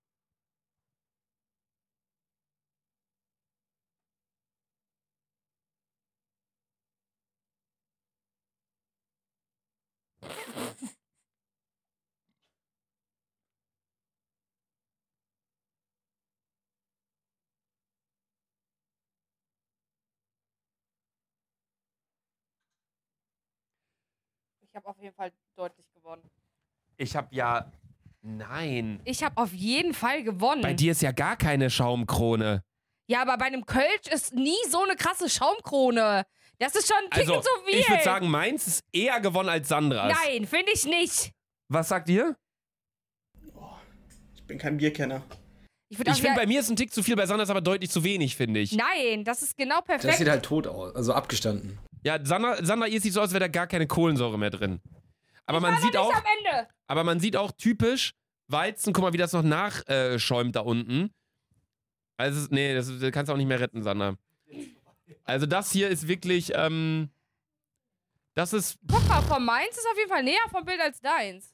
Ich habe auf jeden Fall deutlich gewonnen. Ich hab ja... Nein. Ich habe auf jeden Fall gewonnen. Bei dir ist ja gar keine Schaumkrone. Ja, aber bei einem Kölsch ist nie so eine krasse Schaumkrone. Das ist schon ein Ticken Also, zu viel. ich würde sagen, meins ist eher gewonnen als Sandras. Nein, finde ich nicht. Was sagt ihr? Ich bin kein Bierkenner. Ich Ich finde, bei mir ist ein Tick zu viel, bei Sandras aber deutlich zu wenig, finde ich. Nein, das ist genau Das perfekt. sieht halt tot aus, also abgestanden. Ja, Sandra, ihr sieht so aus, als wäre da gar keine Kohlensäure mehr drin. Aber man sieht auch, am Ende. aber man sieht auch typisch Weizen, guck mal, wie das noch nachschäumt da unten. Also, nee, das kannst du auch nicht mehr retten, Sandra. Also das hier ist wirklich, das ist... Guck mal, von meins ist auf jeden Fall näher vom Bild als deins.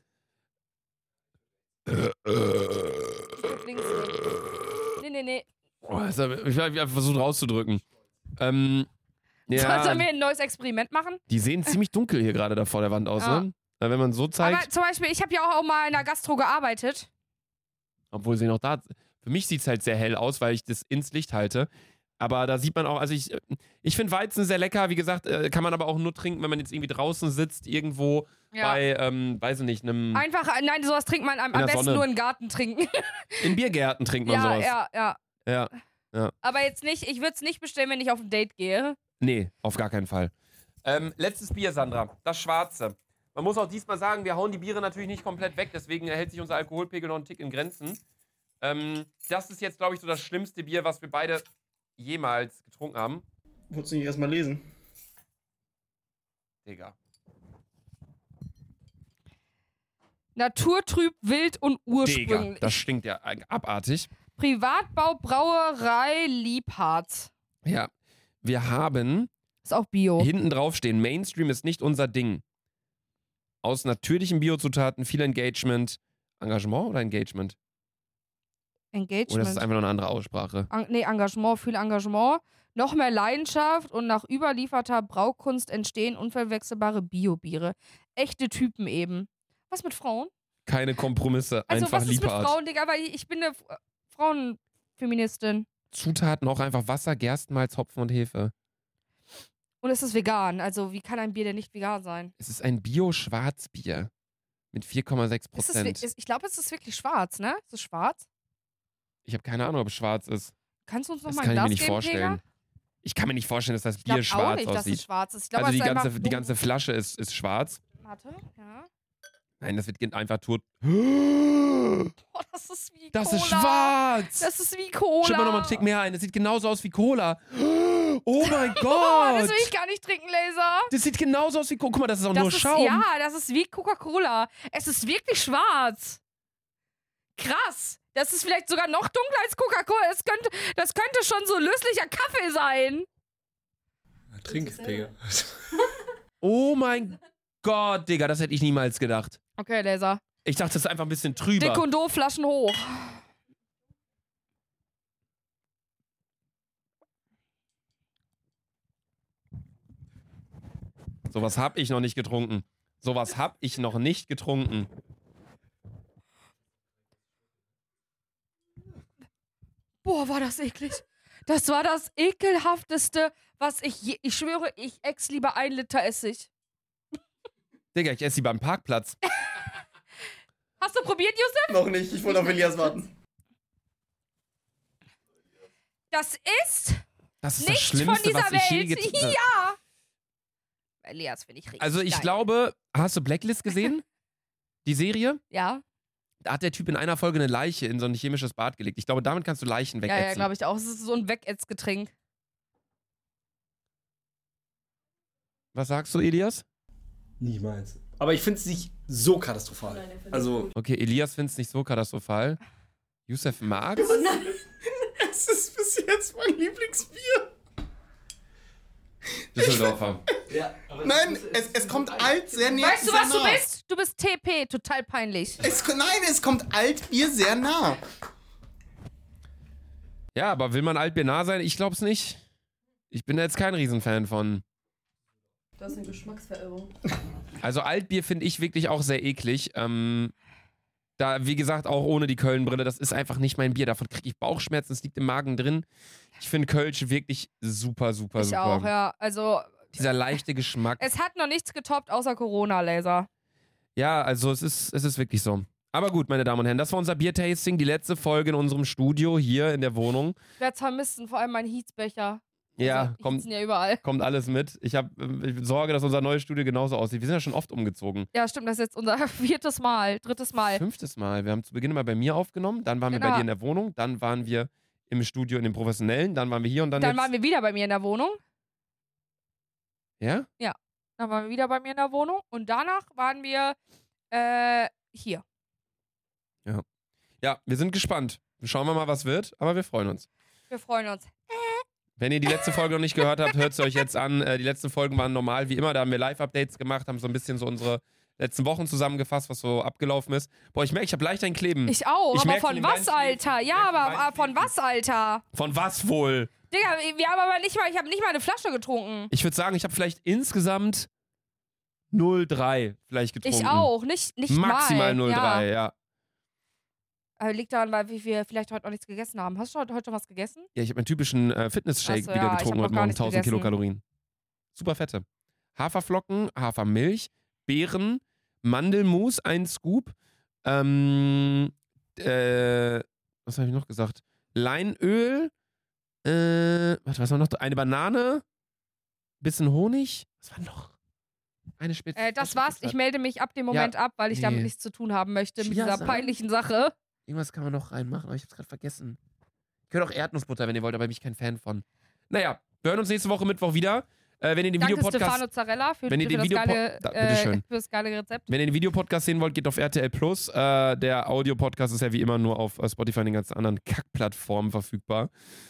Links. Nee. Oh, ich habe versucht rauszudrücken. Ja, Sollen wir ein neues Experiment machen? die sehen ziemlich dunkel hier gerade da vor der Wand aus, Ja. ne? Wenn man so zeigt, Aber zum Beispiel, ich habe ja auch mal in der Gastro gearbeitet. obwohl sie noch da... Für mich sieht es halt sehr hell aus, weil ich das ins Licht halte. Aber da sieht man auch, also ich finde Weizen sehr lecker. Wie gesagt, kann man aber auch nur trinken, wenn man jetzt irgendwie draußen sitzt, irgendwo bei, weiß ich nicht, einem... Einfach, nein, sowas trinkt man am der besten Sonne. nur im Garten trinken. In Biergärten trinkt man sowas. Ja. Ja. Aber jetzt nicht, ich würde es nicht bestellen, wenn ich auf ein Date gehe. Nee, auf gar keinen Fall. Letztes Bier, Sandra. Das Schwarze. Man muss auch diesmal sagen, wir hauen die Biere natürlich nicht komplett weg, deswegen hält sich unser Alkoholpegel noch einen Tick in Grenzen. Das ist jetzt, glaube ich, so das schlimmste Bier, was wir beide jemals getrunken haben. Wolltest du nicht erstmal lesen? Digga. Naturtrüb, wild und Digga, ursprünglich. das stinkt ja abartig. Privatbau, Brauerei, Liebhardt. Ja, wir haben Ist auch Bio. hinten drauf stehen, Mainstream ist nicht unser Ding. aus natürlichen Biozutaten, viel Engagement. Engagement oder Engagement? Engagement. Oder ist das einfach nur eine andere Aussprache? Engagement, viel Engagement. Noch mehr Leidenschaft und nach überlieferter Braukunst entstehen unverwechselbare Biobiere. Echte Typen eben. Was mit Frauen? Keine Kompromisse, Also einfach was ist mit Lieferart. Frauen, Digga? Weil ich bin eine Frauenfeministin. Zutaten auch einfach Wasser, Gerstenmalz, Hopfen und Hefe. Und es ist vegan. Also wie kann ein Bier denn nicht vegan sein? Es ist ein Bio-Schwarzbier mit 4,6%. Ich glaube, es ist wirklich schwarz, ne? Ist es schwarz? Ich habe keine Ahnung, ob es schwarz ist. Kannst du uns noch Das mal kann ein ich Glas mir nicht geben, vorstellen. Digga? Ich kann mir nicht vorstellen, dass das Ich Bier glaube auch schwarz nicht, dass aussieht. es schwarz ist. Ich glaube, Also es ist einfach die ganze Flasche ist schwarz. Warte, ja. Nein, das wird einfach tot. Boah, das ist wie Das Cola. ist schwarz! Das ist wie Cola. Schütt mal noch mal einen Tick mehr ein. Das sieht genauso aus wie Cola. Oh mein Boah, das Gott! will ich gar nicht trinken, Laser. Das sieht genauso aus wie Cola. Guck mal, das ist auch Das nur ist, Schaum. ja, das ist wie Coca-Cola. Es ist wirklich schwarz. Krass. Das ist vielleicht sogar noch dunkler als Coca-Cola. Das könnte schon so löslicher Kaffee sein. Trink, Digga. Oh mein Gott, Digga, das hätte ich niemals gedacht. Okay, Laser. Ich dachte, das ist einfach ein bisschen trüber. Dick und doof, Flaschen hoch. Sowas hab ich noch nicht getrunken. Sowas hab ich noch nicht getrunken. Boah, war das eklig. Das war das ekelhafteste, was ich schwöre, ich ex lieber 1 Liter Essig. Digga, ich esse sie beim Parkplatz. Hast du probiert, Yusuf? Noch nicht, ich wollte auf Elias warten. Das ist Das ist das nicht von Schlimmste, dieser was ich je Welt. getrunken habe. Ja. Elias finde ich richtig Also ich geil. glaube, hast du Blacklist gesehen? Die Serie? Ja, Da hat der Typ in einer Folge eine Leiche in so ein chemisches Bad gelegt. Ich glaube, damit kannst du Leichen ja, wegätzen. glaube ich auch. Es ist so ein Wegätzgetränk. Was sagst du, Elias? Niemals. Aber ich finde es nicht so katastrophal. Nein, der findet Also, gut. Okay, Elias findet es nicht so katastrophal. Yusuf mag's. Oh nein. Es ist bis jetzt mein Lieblingsbier. Düsseldorfer. ja, Nein, es kommt alt sehr näher. Weißt du, sehr was du nah. bist? Du bist TP, total peinlich. Nein, es kommt Altbier sehr nah. Ja, aber will man Altbier nah sein? Ich glaub's nicht. Ich bin da jetzt kein Riesenfan von. Du hast eine Geschmacksverirrung. Also Altbier finde ich wirklich auch sehr eklig. Da, wie gesagt, auch ohne die Köln-Brille, das ist einfach nicht mein Bier. Davon kriege ich Bauchschmerzen, es liegt im Magen drin. Ich finde Kölsch wirklich super, super, Ich super. auch, ja. Also, Dieser leichte Geschmack. es hat noch nichts getoppt außer Corona-Laser. Ja, also es ist wirklich so. Aber gut, meine Damen und Herren, das war unser Biertasting, die letzte Folge in unserem Studio hier in der Wohnung. Ich werde vermissen, vor allem mein Heatsbecher. Ja, Also, kommt, Hiezen ja überall. kommt alles mit. Ich habe Sorge, dass unser neues Studio genauso aussieht. Wir sind ja schon oft umgezogen. Ja, stimmt, das ist jetzt unser 4. Mal, 3. Mal. 5. Mal. Wir haben zu Beginn mal bei mir aufgenommen, dann waren wir bei Genau. dir in der Wohnung, dann waren wir im Studio in dem Professionellen, dann waren wir hier und dann Dann jetzt... waren wir wieder bei mir in der Wohnung. Ja? Dann waren wir wieder bei mir in der Wohnung. Und danach waren wir hier. Ja, wir sind gespannt. Schauen wir mal, was wird, aber wir freuen uns. Wir freuen uns. Wenn ihr die letzte Folge noch nicht gehört habt, hört sie euch jetzt an. Die letzten Folgen waren normal wie immer. Da haben wir Live-Updates gemacht, haben so ein bisschen so unsere letzten Wochen zusammengefasst, was so abgelaufen ist. Boah, ich merke, ich habe leicht ein Kleben. Ich auch, Ich aber merk's in von dem was, ganzen Alter? Leben. Ja, Ich merk's in aber meinem von Leben. was, Alter? Von was wohl? Digga, wir haben aber nicht mal, ich habe nicht mal eine Flasche getrunken. Ich würde sagen, ich habe vielleicht insgesamt 0,3 vielleicht getrunken. Ich auch, nicht Maximal mal. 0,3, ja. Aber liegt daran, weil wir vielleicht heute noch nichts gegessen haben. Hast du heute schon was gegessen? Ja, ich habe meinen typischen Fitness-Shake Ach so, wieder ja, ich getrunken hab noch heute gar Morgen. nichts 1000 gegessen. Kilokalorien. Super fette. Haferflocken, Hafermilch, Beeren, Mandelmus, ein Scoop. Was habe ich noch gesagt? Leinöl. Was war noch? Eine Banane. Bisschen Honig. Was war noch? Eine Spitze. Das war's. Ich melde mich ab dem Moment ab, weil ich damit nee. nichts zu tun haben möchte mit dieser Chiasamen? peinlichen Sache. Irgendwas kann man noch reinmachen, aber ich hab's gerade vergessen. Ihr könnt auch Erdnussbutter, wenn ihr wollt, aber bin ich kein Fan von. Naja, wir hören uns nächste Woche Mittwoch wieder. Wenn ihr den Danke Videopodcast. Stefano Zarella für, wenn ihr für, den für das geile Rezept. Wenn ihr den Videopodcast sehen wollt, geht auf RTL Plus. Der Audiopodcast ist ja wie immer nur auf Spotify und den ganzen anderen Kackplattformen verfügbar.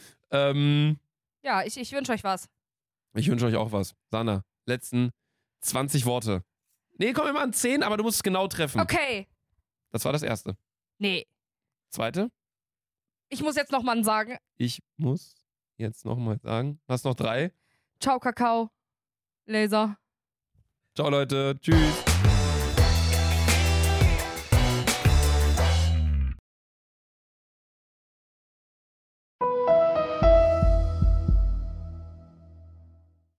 Ja, ich wünsche euch was. Ich wünsche euch auch was. Sana, letzten 20 Worte. Nee, komm, wir machen 10, aber du musst es genau treffen. Okay. Das war das erste. Nee. Zweite. Ich muss jetzt nochmal sagen. Ich muss jetzt nochmal sagen. Hast noch 3. Ciao, Kakao. Laser. Ciao, Leute. Tschüss.